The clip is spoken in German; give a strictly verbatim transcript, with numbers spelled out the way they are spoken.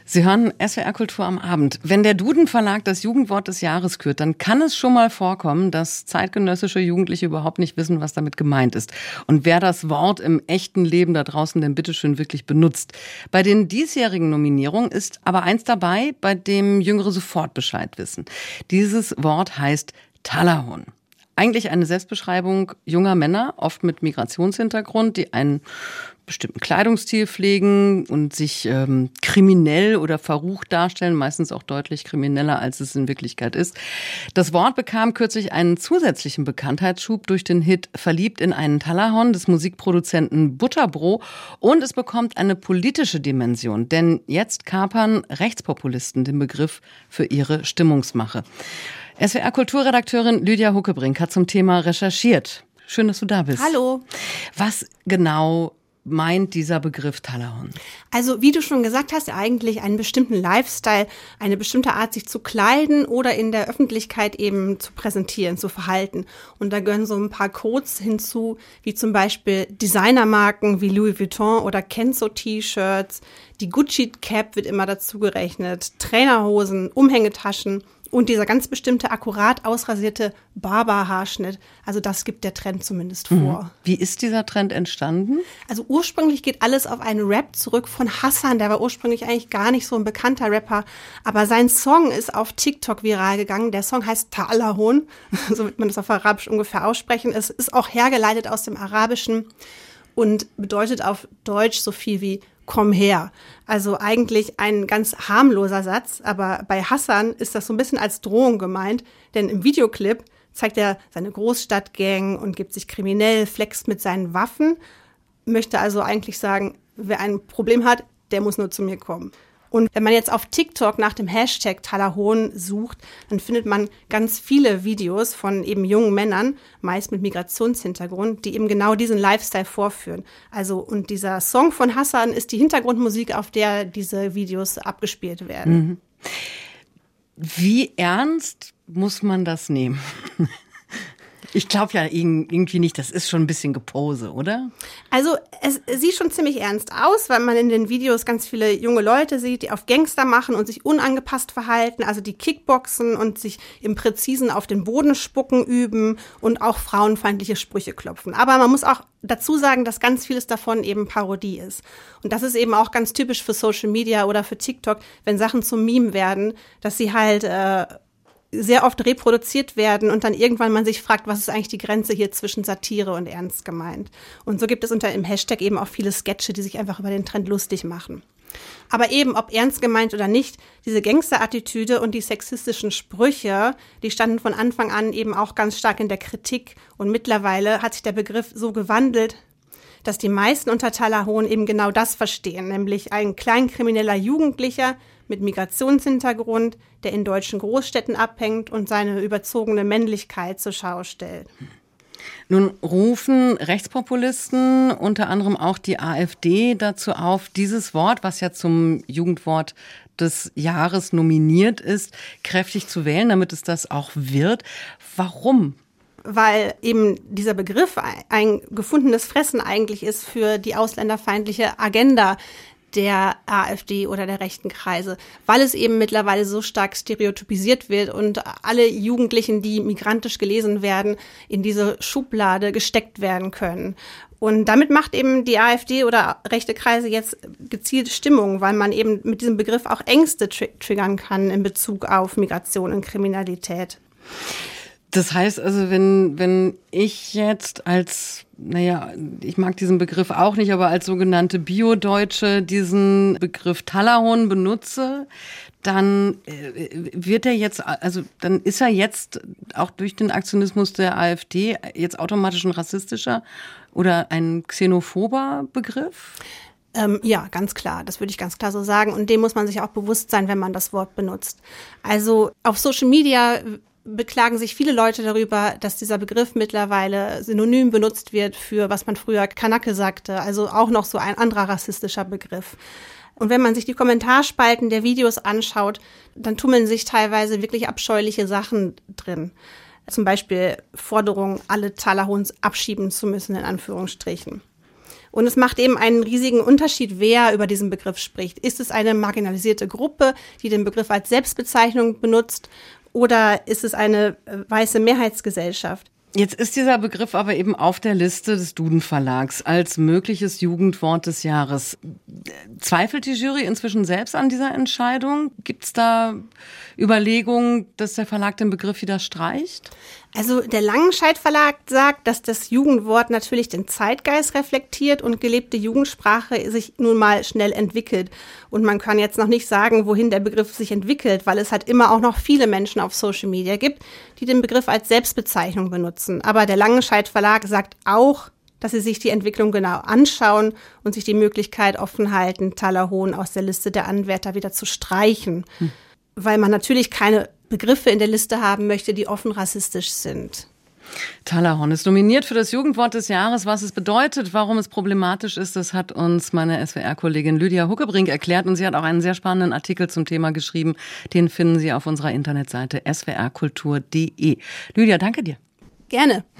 Sie hören S W R Kultur am Abend. Wenn der Duden-Verlag das Jugendwort des Jahres kürt, dann kann es schon mal vorkommen, dass zeitgenössische Jugendliche überhaupt nicht wissen, was damit gemeint ist. Und wer das Wort im echten Leben da draußen denn bitteschön wirklich benutzt. Bei den diesjährigen Nominierungen ist aber eins dabei, bei dem Jüngere sofort Bescheid wissen. Dieses Wort heißt Talahun. Eigentlich eine Selbstbeschreibung junger Männer, oft mit Migrationshintergrund, die einen bestimmten Kleidungsstil pflegen und sich ähm, kriminell oder verrucht darstellen, meistens auch deutlich krimineller, als es in Wirklichkeit ist. Das Wort bekam kürzlich einen zusätzlichen Bekanntheitsschub durch den Hit Verliebt in einen Talahun des Musikproduzenten Butterbro und es bekommt eine politische Dimension, denn jetzt kapern Rechtspopulisten den Begriff für ihre Stimmungsmache. S W R-Kulturredakteurin Lydia Huckebrink hat zum Thema recherchiert. Schön, dass du da bist. Hallo. Was genau meint dieser Begriff Talahun? Also wie du schon gesagt hast, eigentlich einen bestimmten Lifestyle, eine bestimmte Art, sich zu kleiden oder in der Öffentlichkeit eben zu präsentieren, zu verhalten. Und da gehören so ein paar Codes hinzu, wie zum Beispiel Designermarken wie Louis Vuitton oder Kenzo-T-Shirts. Die Gucci-Cap wird immer dazu gerechnet, Trainerhosen, Umhängetaschen. Und dieser ganz bestimmte, akkurat ausrasierte Barberhaarschnitt, also das gibt der Trend zumindest vor. Wie ist dieser Trend entstanden? Also ursprünglich geht alles auf einen Rap zurück von Hassan, der war ursprünglich eigentlich gar nicht so ein bekannter Rapper, aber sein Song ist auf TikTok viral gegangen. Der Song heißt Talahun, so wird man das auf Arabisch ungefähr aussprechen. Es ist auch hergeleitet aus dem Arabischen und bedeutet auf Deutsch so viel wie komm her. Also eigentlich ein ganz harmloser Satz, aber bei Hassan ist das so ein bisschen als Drohung gemeint, denn im Videoclip zeigt er seine Großstadtgang und gibt sich kriminell, flext mit seinen Waffen, möchte also eigentlich sagen, wer ein Problem hat, der muss nur zu mir kommen. Und wenn man jetzt auf TikTok nach dem Hashtag Talahun sucht, dann findet man ganz viele Videos von eben jungen Männern, meist mit Migrationshintergrund, die eben genau diesen Lifestyle vorführen. Also, und dieser Song von Hassan ist die Hintergrundmusik, auf der diese Videos abgespielt werden. Mhm. Wie ernst muss man das nehmen? Ich glaube ja irgendwie nicht, das ist schon ein bisschen Gepose, oder? Also es sieht schon ziemlich ernst aus, weil man in den Videos ganz viele junge Leute sieht, die auf Gangster machen und sich unangepasst verhalten, also die Kickboxen und sich im Präzisen auf den Boden spucken üben und auch frauenfeindliche Sprüche klopfen. Aber man muss auch dazu sagen, dass ganz vieles davon eben Parodie ist. Und das ist eben auch ganz typisch für Social Media oder für TikTok, wenn Sachen zum Meme werden, dass sie halt äh, sehr oft reproduziert werden und dann irgendwann man sich fragt, was ist eigentlich die Grenze hier zwischen Satire und ernst gemeint. Und so gibt es unter dem Hashtag eben auch viele Sketche, die sich einfach über den Trend lustig machen. Aber eben, ob ernst gemeint oder nicht, diese Gangster-Attitüde und die sexistischen Sprüche, die standen von Anfang an eben auch ganz stark in der Kritik. Und mittlerweile hat sich der Begriff so gewandelt, dass die meisten unter Talahun eben genau das verstehen, nämlich ein kleinkrimineller Jugendlicher mit Migrationshintergrund, der in deutschen Großstädten abhängt und seine überzogene Männlichkeit zur Schau stellt. Nun rufen Rechtspopulisten, unter anderem auch die AfD, dazu auf, dieses Wort, was ja zum Jugendwort des Jahres nominiert ist, kräftig zu wählen, damit es das auch wird. Warum? Weil eben dieser Begriff ein gefundenes Fressen eigentlich ist für die ausländerfeindliche Agenda der AfD oder der rechten Kreise, weil es eben mittlerweile so stark stereotypisiert wird und alle Jugendlichen, die migrantisch gelesen werden, in diese Schublade gesteckt werden können. Und damit macht eben die AfD oder rechte Kreise jetzt gezielt Stimmung, weil man eben mit diesem Begriff auch Ängste tr- triggern kann in Bezug auf Migration und Kriminalität. Das heißt also, wenn, wenn ich jetzt als, naja, ich mag diesen Begriff auch nicht, aber als sogenannte Bio-Deutsche diesen Begriff Talahun benutze, dann äh, wird er jetzt, also dann ist er jetzt auch durch den Aktionismus der AfD jetzt automatisch ein rassistischer oder ein xenophober Begriff? Ähm, ja, ganz klar. Das würde ich ganz klar so sagen. Und dem muss man sich auch bewusst sein, wenn man das Wort benutzt. Also auf Social Media beklagen sich viele Leute darüber, dass dieser Begriff mittlerweile synonym benutzt wird für, was man früher Kanake sagte, also auch noch so ein anderer rassistischer Begriff. Und wenn man sich die Kommentarspalten der Videos anschaut, dann tummeln sich teilweise wirklich abscheuliche Sachen drin. Zum Beispiel Forderungen, alle Talahuns abschieben zu müssen, in Anführungsstrichen. Und es macht eben einen riesigen Unterschied, wer über diesen Begriff spricht. Ist es eine marginalisierte Gruppe, die den Begriff als Selbstbezeichnung benutzt, oder ist es eine äh, weiße Mehrheitsgesellschaft? Jetzt ist dieser Begriff aber eben auf der Liste des Duden Verlags als mögliches Jugendwort des Jahres. Zweifelt die Jury inzwischen selbst an dieser Entscheidung? Gibt es da Überlegungen, dass der Verlag den Begriff wieder streicht? Also der Langenscheidt Verlag sagt, dass das Jugendwort natürlich den Zeitgeist reflektiert und gelebte Jugendsprache sich nun mal schnell entwickelt. Und man kann jetzt noch nicht sagen, wohin der Begriff sich entwickelt, weil es halt immer auch noch viele Menschen auf Social Media gibt, die den Begriff als Selbstbezeichnung benutzen. Aber der Langenscheidt Verlag sagt auch, dass sie sich die Entwicklung genau anschauen und sich die Möglichkeit offen halten, Thaler-Hohn aus der Liste der Anwärter wieder zu streichen. Hm. Weil man natürlich keine Begriffe in der Liste haben möchte, die offen rassistisch sind. Thaler-Hohn ist nominiert für das Jugendwort des Jahres. Was es bedeutet, warum es problematisch ist, das hat uns meine S W R-Kollegin Lydia Huckebrink erklärt. Und sie hat auch einen sehr spannenden Artikel zum Thema geschrieben. Den finden Sie auf unserer Internetseite s w r kultur punkt d e. Lydia, danke dir. Gerne.